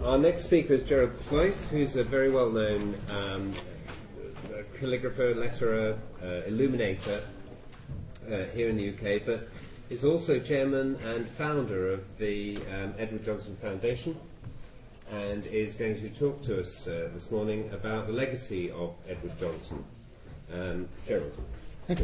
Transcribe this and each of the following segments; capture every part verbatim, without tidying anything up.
our next speaker is Gerald Fleiss, who's a very well-known um, calligrapher, letterer, uh, illuminator uh, here in the U K, but is also chairman and founder of the um, Edward Johnston Foundation, and is going to talk to us uh, this morning about the legacy of Edward Johnston. Um, Gerald. Thank you.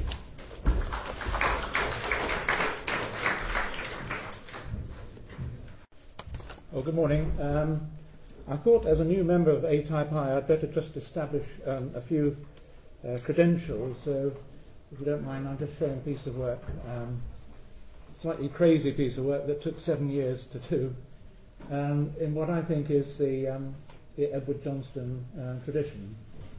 Well, good morning. Um, I thought as a new member of A Type I, I'd better just establish um, a few uh, credentials. So, if you don't mind, I'll just show a piece of work. Um, slightly crazy piece of work that took seven years to do, um, in what I think is the, um, the Edward Johnston uh, tradition.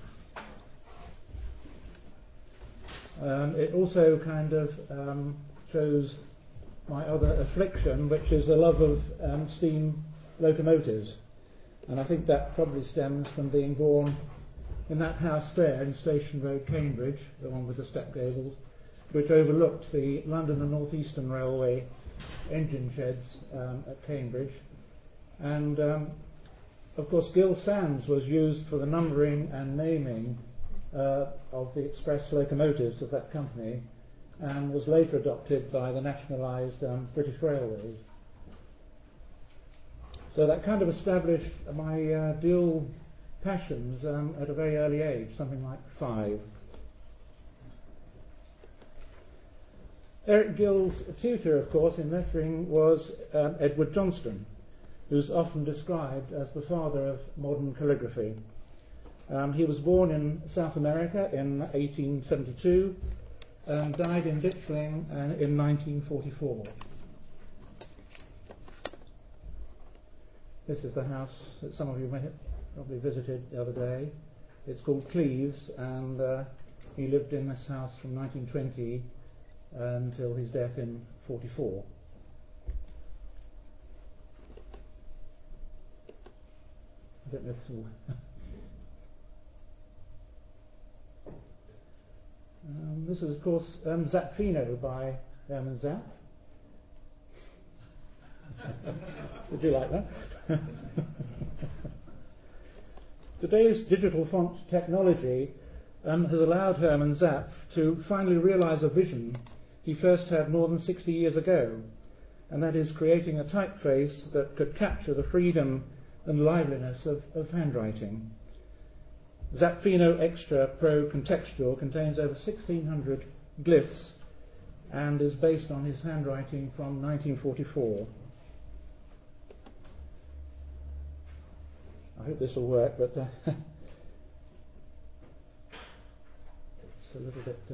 Um, it also kind of um, shows my other affliction, which is the love of um, steam locomotives. And I think that probably stems from being born in that house there in Station Road, Cambridge, the one with the step gables, which overlooked the London and North Eastern Railway engine sheds um, at Cambridge. And um, of course Gill Sands was used for the numbering and naming uh, of the express locomotives of that company, and was later adopted by the nationalised um, British Railways. So that kind of established my uh, dual passions um, at a very early age, something like five. Eric Gill's tutor, of course, in lettering was um, Edward Johnston, who's often described as the father of modern calligraphy. Um, he was born in South America in eighteen seventy-two and died in Ditchling uh, in nineteen forty-four. This is the house that some of you may have probably visited the other day. It's called Cleves, and uh, he lived in this house from nineteen twenty until his death in forty-four. I don't know if it's all Um, this is, of course, um, Zapfino by Hermann Zapf. Would you like that? Today's digital font technology um, has allowed Hermann Zapf to finally realise a vision he first had more than sixty years ago, and that is creating a typeface that could capture the freedom and liveliness of, of handwriting. Zapfino Extra Pro Contextual contains over sixteen hundred glyphs and is based on his handwriting from nineteen forty-four. I hope this will work, but uh, it's a little bit uh,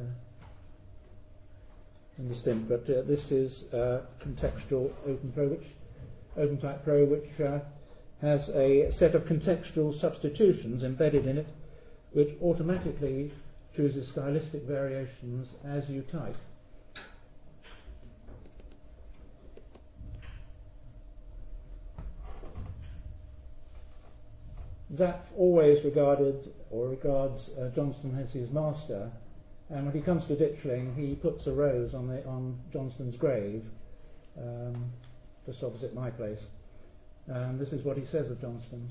indistinct. But uh, this is uh, Contextual Open Pro, which OpenType Pro, which uh, has a set of contextual substitutions embedded in it, which automatically chooses stylistic variations as you type. Zapf always regarded, or regards, uh, Johnston as his master, and when he comes to Ditchling, he puts a rose on, the, on Johnston's grave, um, just opposite my place. And this is what he says of Johnston.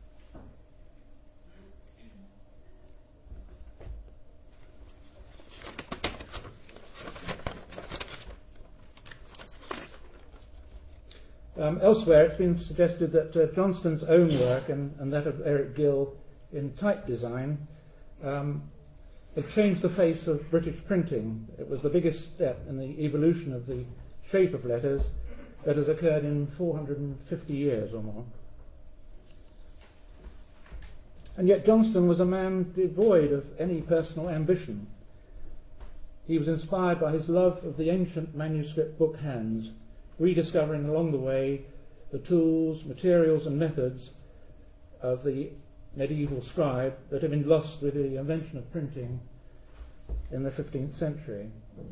Um, elsewhere, it's been suggested that uh, Johnston's own work and, and that of Eric Gill in type design um, had changed the face of British printing. It was the biggest step in the evolution of the shape of letters that has occurred in four hundred fifty years or more. And yet Johnston was a man devoid of any personal ambition. He was inspired by his love of the ancient manuscript book hands, rediscovering along the way the tools, materials and methods of the medieval scribe that had been lost with the invention of printing in the fifteenth century.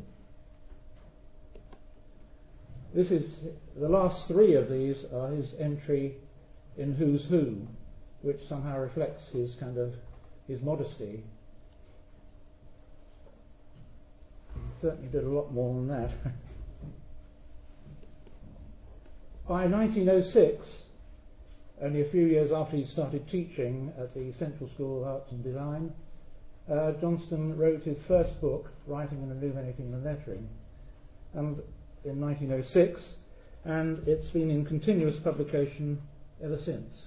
This is, the last three of these are his entry in Who's Who, which somehow reflects his kind of, his modesty. He certainly did a lot more than that. By nineteen oh six, only a few years after he started teaching at the Central School of Arts and Design, uh, Johnston wrote his first book, Writing and Illuminating the Lettering, and in nineteen oh six, and it's been in continuous publication ever since.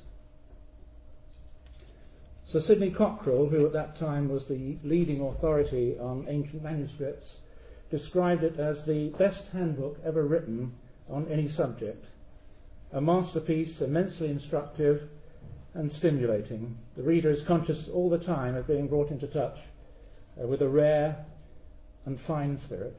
Sir Sidney Cockrell, who at that time was the leading authority on ancient manuscripts, described it as the best handbook ever written on any subject, a masterpiece immensely instructive and stimulating. The reader is conscious all the time of being brought into touch uh, with a rare and fine spirit.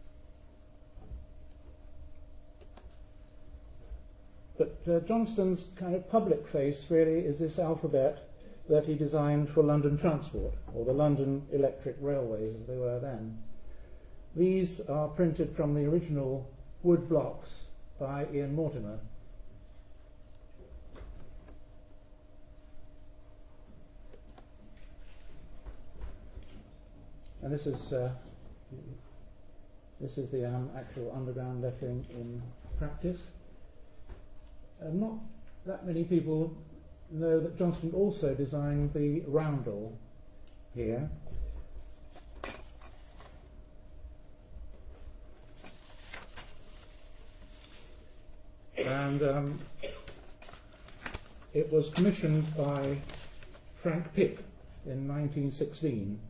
But uh, Johnston's kind of public face really is this alphabet that he designed for London Transport, or the London Electric Railways as they were then. These are printed from the original wood blocks by Ian Mortimer. And this is uh, this is the um, actual underground lettering in practice. Uh, not that many people know that Johnston also designed the roundel here. And um, it was commissioned by Frank Pick in nineteen sixteen.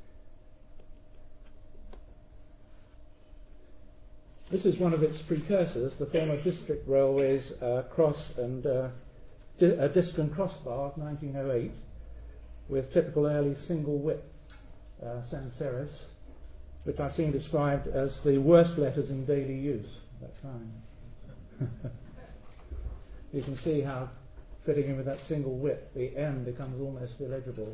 This is one of its precursors, the former District Railways uh, cross and uh, di- a disc and crossbar of nineteen oh eight, with typical early single width uh, sans serifs, which I've seen described as the worst letters in daily use at that time. You can see how, fitting in with that single width, the M becomes almost illegible.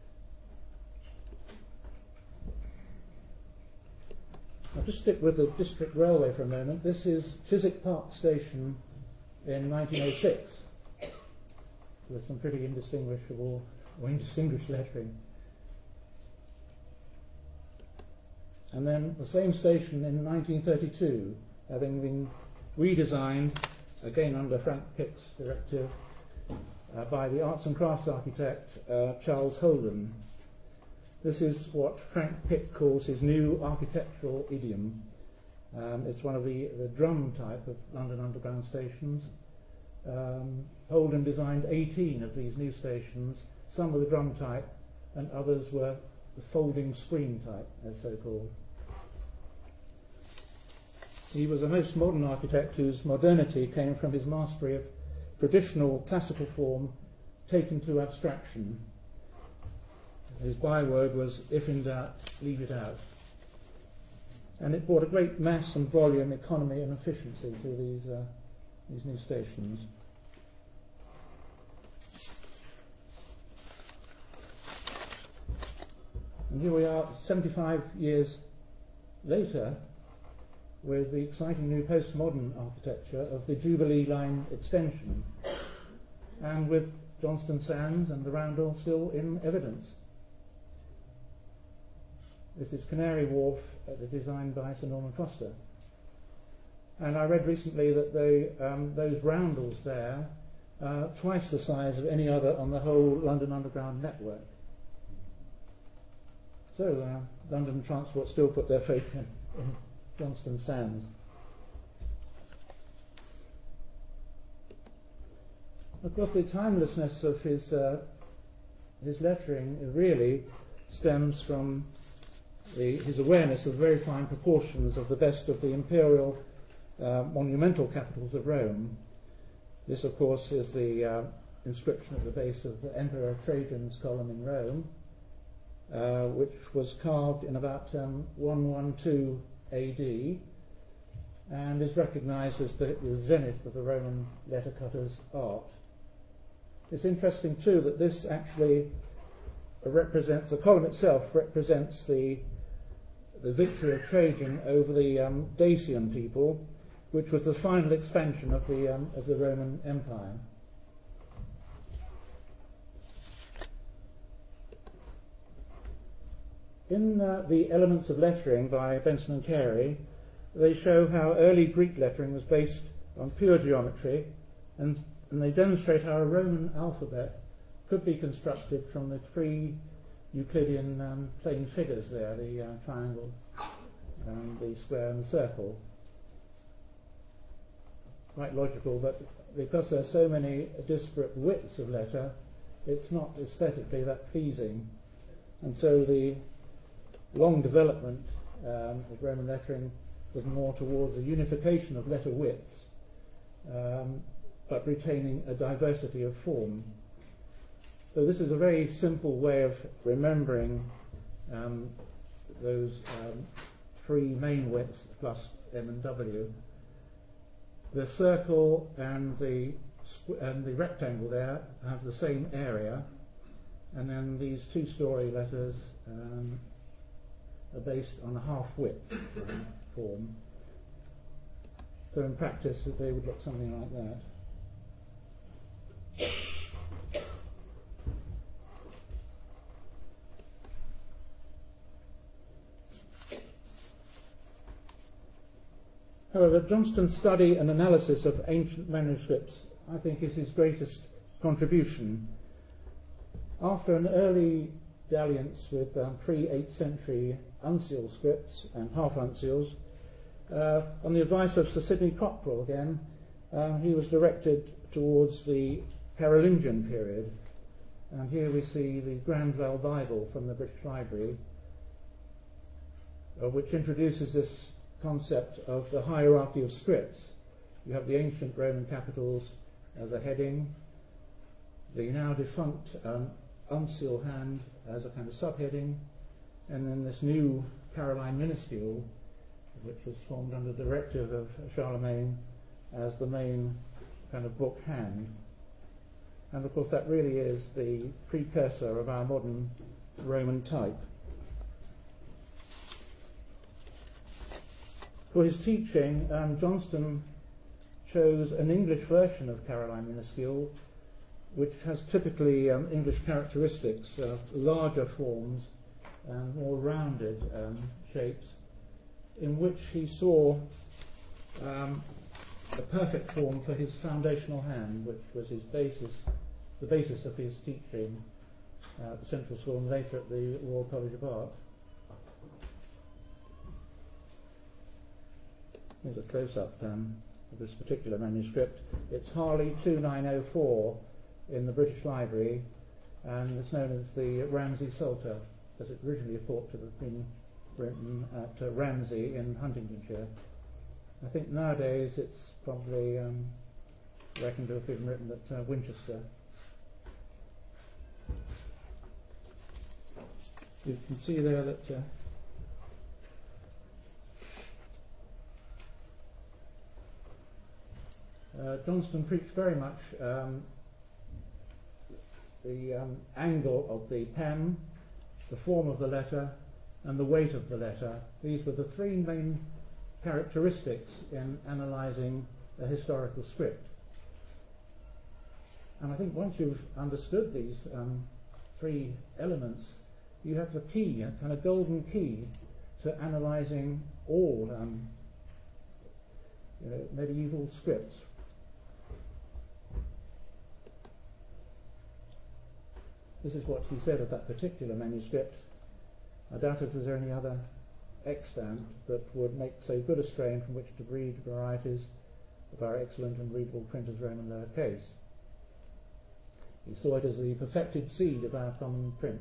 I'll just stick with the District Railway for a moment. This is Chiswick Park Station in nineteen oh six, with some pretty indistinguishable or indistinguished lettering. And then the same station in nineteen thirty-two, having been redesigned, again under Frank Pick's directive, uh, by the arts and crafts architect uh, Charles Holden. This is what Frank Pick calls his new architectural idiom. Um, it's one of the, the drum type of London Underground stations. Um, Holden designed eighteen of these new stations. Some were the drum type and others were the folding screen type, as so called. He was a most modern architect whose modernity came from his mastery of traditional classical form taken to abstraction. His byword was, if in doubt, leave it out. And it brought a great mass and volume, economy and efficiency to these, uh, these new stations. And here we are, seventy-five years later, with the exciting new postmodern architecture of the Jubilee Line extension, and with Johnston Sands and the roundel still in evidence. This is Canary Wharf, uh, designed by Sir Norman Foster. And I read recently that they, um, those roundels there are twice the size of any other on the whole London Underground network. So uh, London Transport still put their faith in, in Johnston Sands. Of course, the timelessness of his uh, his lettering really stems from the, his awareness of the very fine proportions of the best of the imperial uh, monumental capitals of Rome. This, of course, is the uh, inscription at the base of the Emperor Trajan's column in Rome, uh, which was carved in about um, one twelve A D and is recognized as the, the zenith of the Roman lettercutter's art. It's interesting too that this actually represents, the column itself represents the the victory of Trajan over the um, Dacian people, which was the final expansion of the um, of the Roman Empire. In uh, the Elements of Lettering by Benson and Carey, they show how early Greek lettering was based on pure geometry and and they demonstrate how a Roman alphabet could be constructed from the three Euclidean um, plane figures there, the uh, triangle, and the square and the circle. Quite logical, but because there are so many disparate widths of letter, it's not aesthetically that pleasing. And so the long development um, of Roman lettering was more towards a unification of letter widths, um, but retaining a diversity of form. So this is a very simple way of remembering um, those um, three main widths plus M and W. The circle and the squ- and the rectangle there have the same area, and then these two-story letters um, are based on a half width um, form. So in practice, they would look something like that. However, Johnston's study and analysis of ancient manuscripts, I think, is his greatest contribution. After an early dalliance with um, pre-eighth century uncial scripts and half uncials, uh, on the advice of Sir Sidney Cockerell again, um, he was directed towards the Carolingian period. And here we see the Grandvale Bible from the British Library, uh, which introduces this concept of the hierarchy of scripts. You have the ancient Roman capitals as a heading, the now defunct um, uncial hand as a kind of subheading, and then this new Caroline minuscule, which was formed under the directive of Charlemagne, as the main kind of book hand. And of course that really is the precursor of our modern Roman type. For his teaching, um, Johnston chose an English version of Caroline minuscule, which has typically um, English characteristics, uh, larger forms and more rounded um, shapes, in which he saw um, a perfect form for his foundational hand, which was his basis, the basis of his teaching uh, at the Central School and later at the Royal College of Art. Here's a close-up um, of this particular manuscript. It's Harley two nine oh four in the British Library, and it's known as the Ramsey Psalter, as it originally thought to have been written at uh, Ramsey in Huntingdonshire. I think nowadays it's probably um, reckoned to have been written at uh, Winchester. You can see there that uh, Uh, Johnston preached very much um, the um, angle of the pen, the form of the letter, and the weight of the letter. These were the three main characteristics in analysing a historical script. And I think once you've understood these um, three elements, you have the key, a kind of golden key, to analysing all um, you know, medieval scripts. This is what he said of that particular manuscript. I doubt if there's any other extant that would make so good a strain from which to breed varieties of our excellent and readable printer's Roman lowercase. He saw it as the perfected seed of our common print.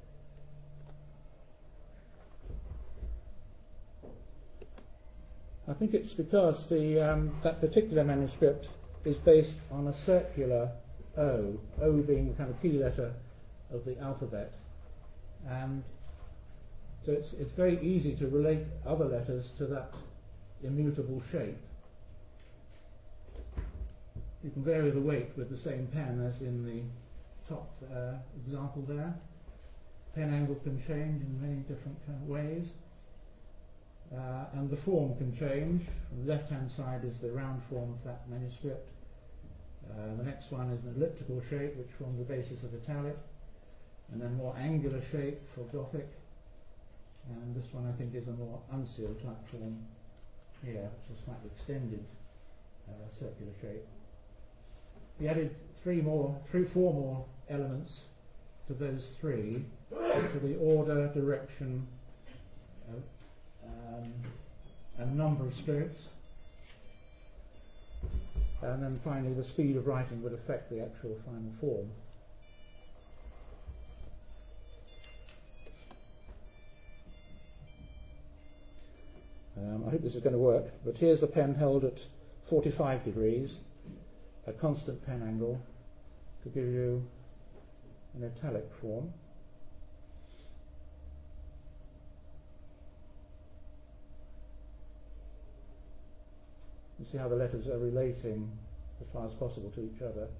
I think it's because the um, that particular manuscript is based on a circular O, O being the kind of key letter of the alphabet, and so it's, it's very easy to relate other letters to that immutable shape. You can vary the weight with the same pen as in the top uh, example there. Pen angle can change in many different kind of ways, uh, and the form can change. On the left hand side is the round form of that manuscript. Uh, the next one is an elliptical shape, which forms the basis of italic, and then more angular shape for Gothic, and this one I think is a more uncial type form here, which is slightly extended uh, circular shape. he added three more, three, four more elements to those three, to the order, direction, uh, um, and number of strokes. And then finally the speed of writing would affect the actual final form. Um, I hope this is going to work, but here's the pen held at forty-five degrees, a constant pen angle, to give you an italic form. You see how the letters are relating as far as possible to each other.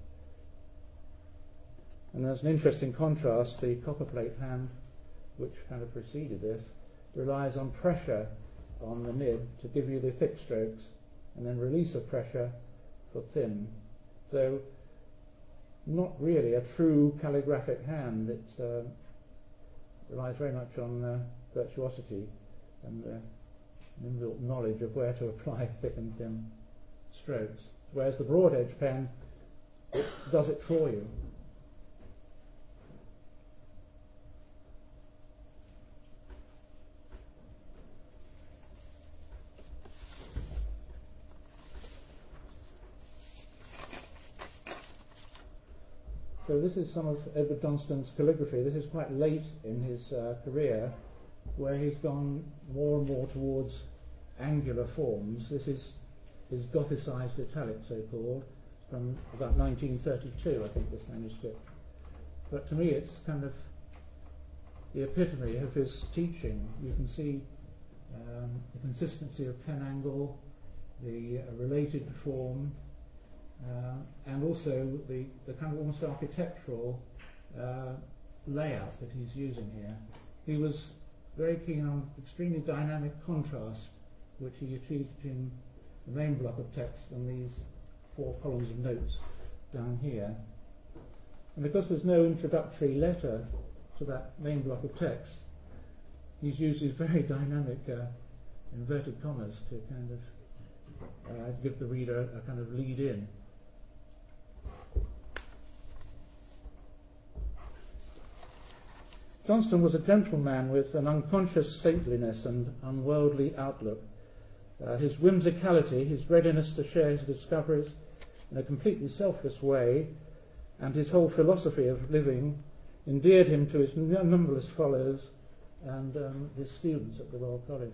And there's an interesting contrast. The copperplate hand, which kind of preceded this, relies on pressure on the nib to give you the thick strokes, and then release of pressure for thin. So not really a true calligraphic hand. It uh, relies very much on uh, virtuosity and uh, an inbuilt knowledge of where to apply thick and thin strokes. Whereas the broad edge pen, it does it for you. So this is some of Edward Johnston's calligraphy. This is quite late in his uh, career, where he's gone more and more towards angular forms. This is his Gothicized italic, so-called, from about nineteen thirty-two, I think, this manuscript. But to me it's kind of the epitome of his teaching. You can see um, the consistency of pen angle, the uh, related form, Uh, and also the, the kind of almost architectural uh, layout that he's using here. He was very keen on extremely dynamic contrast, which he achieved in the main block of text and these four columns of notes down here. And because there's no introductory letter to that main block of text, he's used these very dynamic uh, inverted commas to kind of uh, give the reader a kind of lead in. Johnston was a gentleman with an unconscious saintliness and unworldly outlook. Uh, his whimsicality, his readiness to share his discoveries in a completely selfless way, and his whole philosophy of living endeared him to his n- numberless followers and um, his students at the Royal College.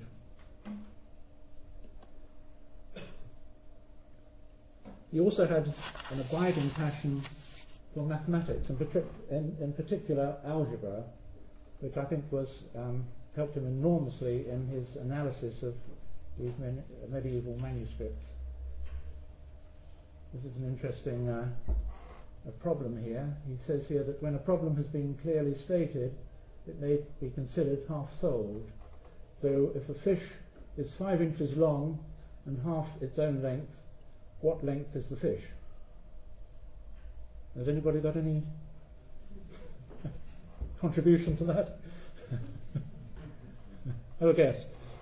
He also had an abiding passion for mathematics, and in, in particular algebra, which I think was um, helped him enormously in his analysis of these men, medieval manuscripts. This is an interesting uh, a problem here. He says here that when a problem has been clearly stated, it may be considered half solved. So if a fish is five inches long and half its own length, what length is the fish? Has anybody got any contribution to that? Have a guess.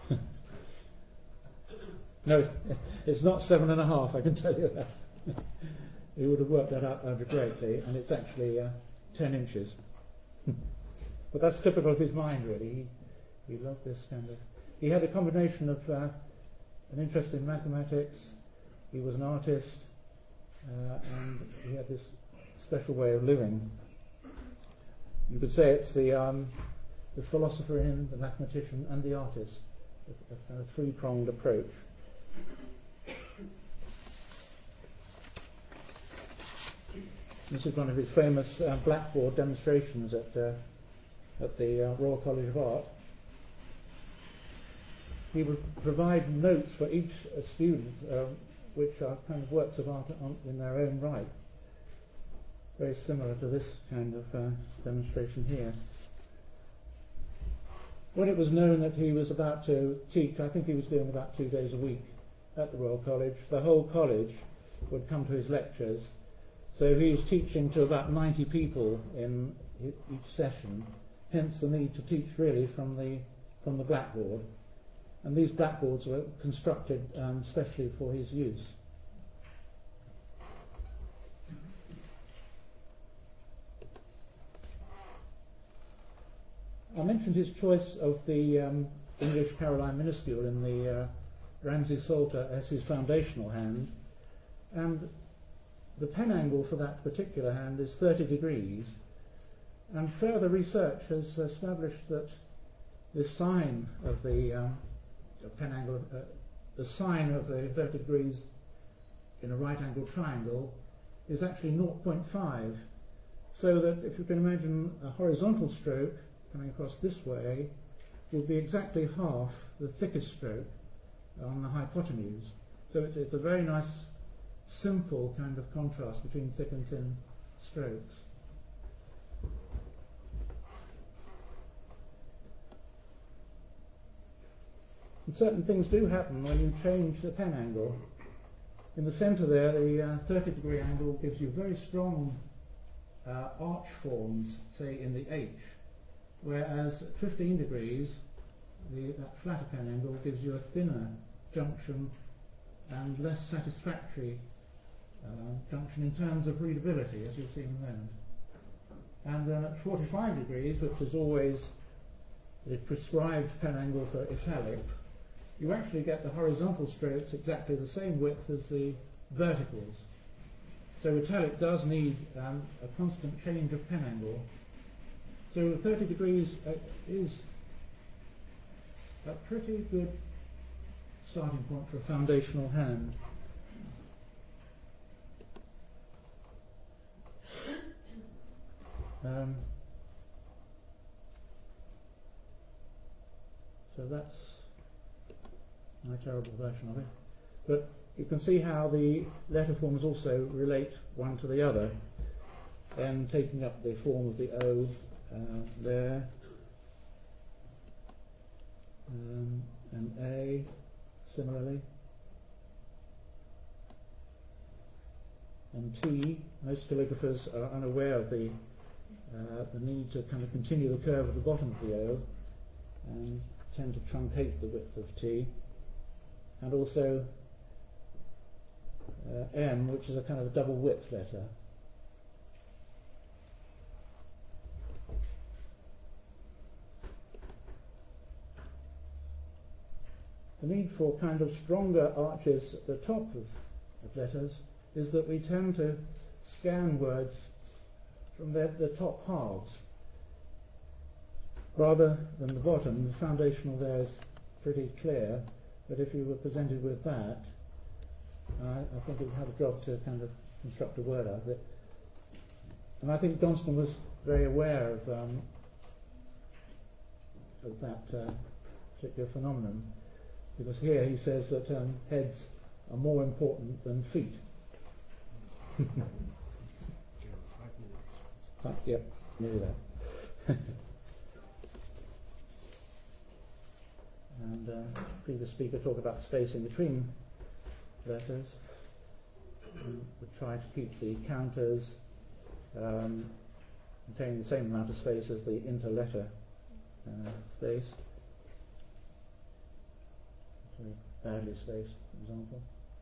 No, it's not seven and a half, I can tell you that. He would have worked that out algebraically, and it's actually uh, ten inches. But that's typical of his mind, really. He, he loved this kind of... He had a combination of uh, an interest in mathematics, he was an artist, uh, and he had this special way of living. You could say it's the um, the philosopher in him, the mathematician, and the artist, a, a kind of three-pronged approach. This is one of his famous uh, blackboard demonstrations at uh, at the uh, Royal College of Art. He would provide notes for each uh, student, uh, which are kind of works of art on, in their own right. Very similar to this kind of uh, demonstration here. When it was known that he was about to teach, I think he was doing about two days a week at the Royal College, the whole college would come to his lectures. So he was teaching to about ninety people in each session, hence the need to teach really from the from the blackboard. And these blackboards were constructed um, specially for his use. I mentioned his choice of the um, English Caroline minuscule in the uh, Ramsay Psalter as his foundational hand, and the pen angle for that particular hand is thirty degrees, and further research has established that the sine of the um, pen angle, uh, the sine of the thirty degrees in a right angled triangle is actually zero point five, so that if you can imagine a horizontal stroke coming across this way would be exactly half the thickest stroke on the hypotenuse. So it's, it's a very nice simple kind of contrast between thick and thin strokes. And certain things do happen when you change the pen angle. In the centre there, the uh, thirty degree angle gives you very strong uh, arch forms, say in the H, whereas at fifteen degrees, the, that flatter pen angle gives you a thinner junction and less satisfactory uh, junction in terms of readability, as you'll see in a moment. And then at forty-five degrees, which is always the prescribed pen angle for italic, you actually get the horizontal strokes exactly the same width as the verticals. So italic does need um, a constant change of pen angle. So thirty degrees uh, is a pretty good starting point for a foundational hand. Um, so that's my terrible version of it. But you can see how the letter forms also relate one to the other, and taking up the form of the O uh, there, um, and A similarly, and T. Most calligraphers are unaware of the uh, the need to kind of continue the curve at the bottom of the O, and tend to truncate the width of T, and also uh, M, which is a kind of a double width letter. The need for kind of stronger arches at the top of, of letters is that we tend to scan words from their, the top halves rather than the bottom. The foundational there is pretty clear, but if you were presented with that, uh, I think it would have a job to kind of construct a word out of it. And I think Johnston was very aware of, um, of that uh, particular phenomenon, because here he says that um, heads are more important than feet. uh, yep, nearly that. And uh, previous speaker talked about space in between letters. And we try to keep the counters um, containing the same amount of space as the interletter uh, space. Very badly spaced, for example.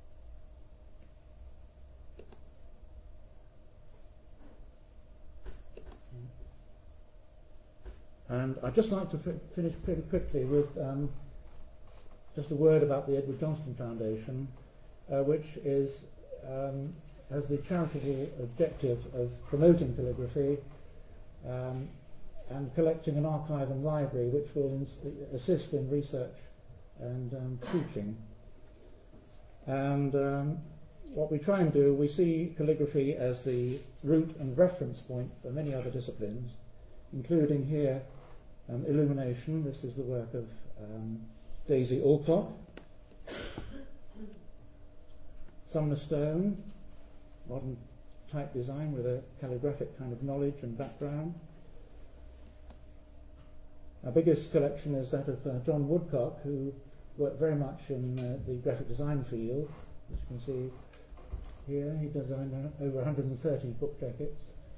And I'd just like to f finish pretty quickly with um, just a word about the Edward Johnston Foundation, uh, which is um, has the charitable objective of promoting calligraphy um, and collecting an archive and library which will assist in research and um, teaching. And um, what we try and do, we see calligraphy as the root and reference point for many other disciplines, including here um, illumination. This is the work of um, Daisy Alcock. Sumner Stone, modern type design with a calligraphic kind of knowledge and background. Our biggest collection is that of uh, John Woodcock, who worked very much in uh, the graphic design field. As you can see here, he designed uh, over one hundred thirty book jackets.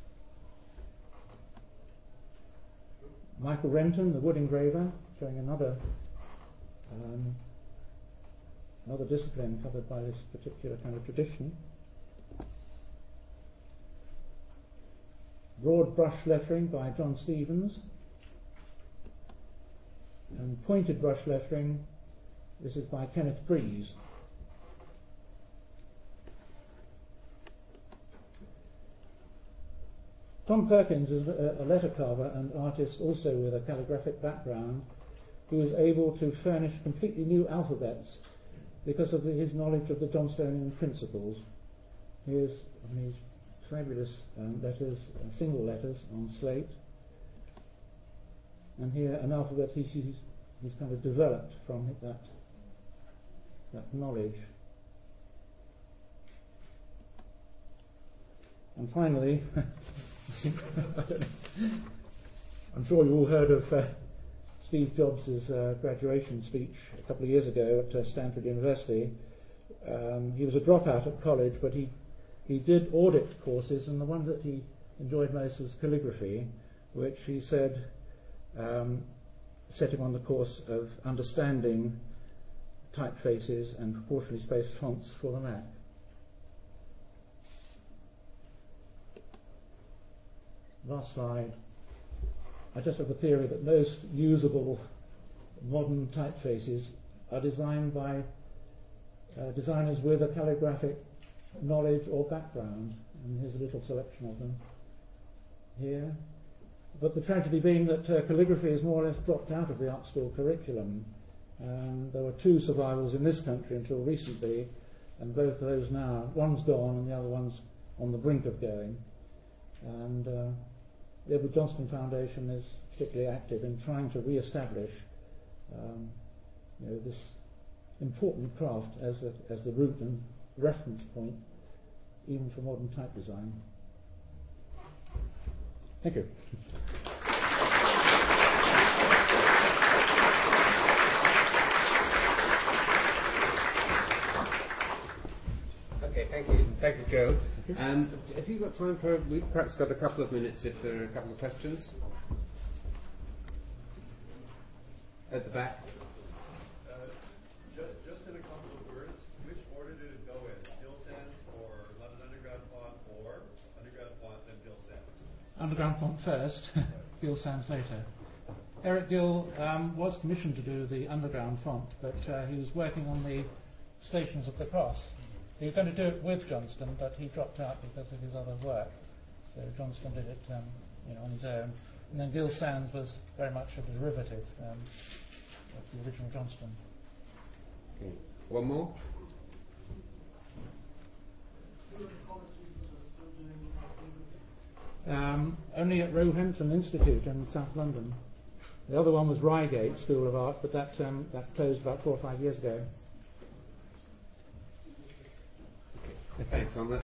Michael Renton, the wood engraver, showing another um, another discipline covered by this particular kind of tradition. Broad brush lettering by John Stevens. And pointed brush lettering, this is by Kenneth Breeze. Tom Perkins is a, a letter carver and artist also with a calligraphic background, who was able to furnish completely new alphabets because of the, his knowledge of the Johnstonian principles. Here's these fabulous um, letters, uh, single letters on slate, and here an alphabet he's, he's, he's kind of developed from that, that knowledge. And finally, I'm sure you all heard of uh, Steve Jobs' uh, graduation speech a couple of years ago at uh, Stanford University. Um, he was a dropout at college, but he, he did audit courses, and the one that he enjoyed most was calligraphy, which he said um, set him on the course of understanding typefaces and proportionally spaced fonts for the Mac. Last slide. I just have a theory that most usable modern typefaces are designed by uh, designers with a calligraphic knowledge or background, and here's a little selection of them here. But the tragedy being that uh, calligraphy is more or less dropped out of the art school curriculum. Um, there were two survivals in this country until recently, and both of those now, one's gone and the other one's on the brink of going. And uh, the Edward Johnston Foundation is particularly active in trying to re-establish um, you know, this important craft as, a, as the root and reference point, even for modern type design. Thank you. Okay, thank you. Thank you, Joe. Um, have you got time for, we've perhaps got a couple of minutes if there are a couple of questions? At the back. Uh, just, just in a couple of words, which order did it go in? Gill Sans or London Underground font, or Underground font then Gill Sans? Underground font first, Gill Sans later. Eric Gill um, was commissioned to do the Underground font, but uh, he was working on the Stations of the Cross. He was going to do it with Johnston, but he dropped out because of his other work. So Johnston did it um, you know, on his own. And then Gill Sans was very much a derivative um, of the original Johnston. Okay. One more? Um, only at Roehampton Institute in South London. The other one was Reigate School of Art, but that, um, that closed about four or five years ago. Thanks on that.